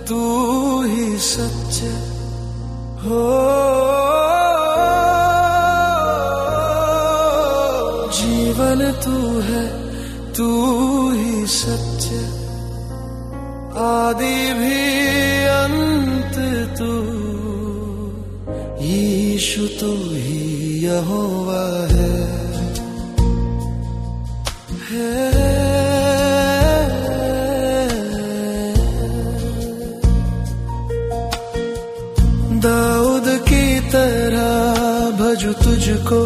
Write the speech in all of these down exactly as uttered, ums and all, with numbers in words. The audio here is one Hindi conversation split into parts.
तू ही सच हो। जीवन तू है, तू ही सच, आदि भी अंत तू। यीशु तू ही यहोवा है, है। दाऊद की तरह भजू तुझको,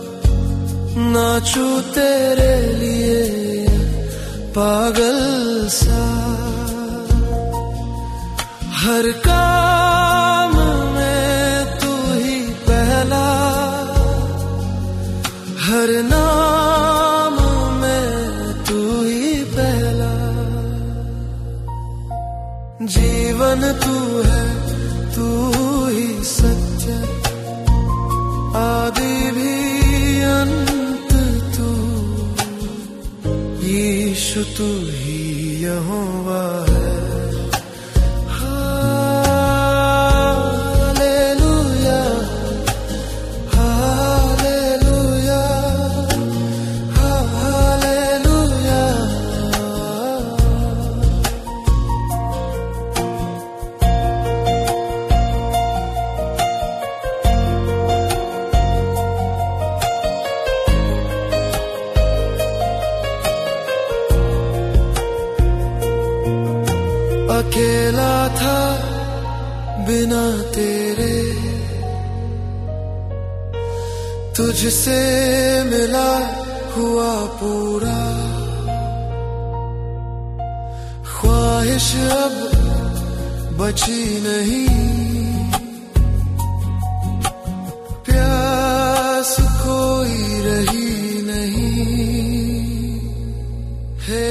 नाचू तेरे लिए पागल सा। हर काम में तू ही पहला, हर नाम में तू ही पहला। जीवन तू है, तू ही सत्य, आदि भी अंत तू। यीशु तू ही यहोवा है। अकेला था बिना तेरे, तुझसे मिला हुआ पूरा। ख्वाहिश अब बची नहीं, प्यास कोई रही नहीं है।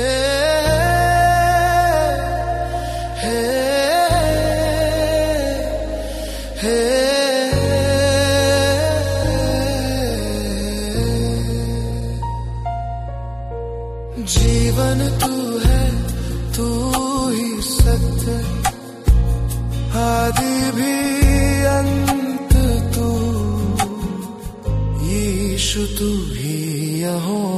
जीवन तू है, तू ही सत्य, आदि भी अंत तू। यीशु तू ही यहोवा।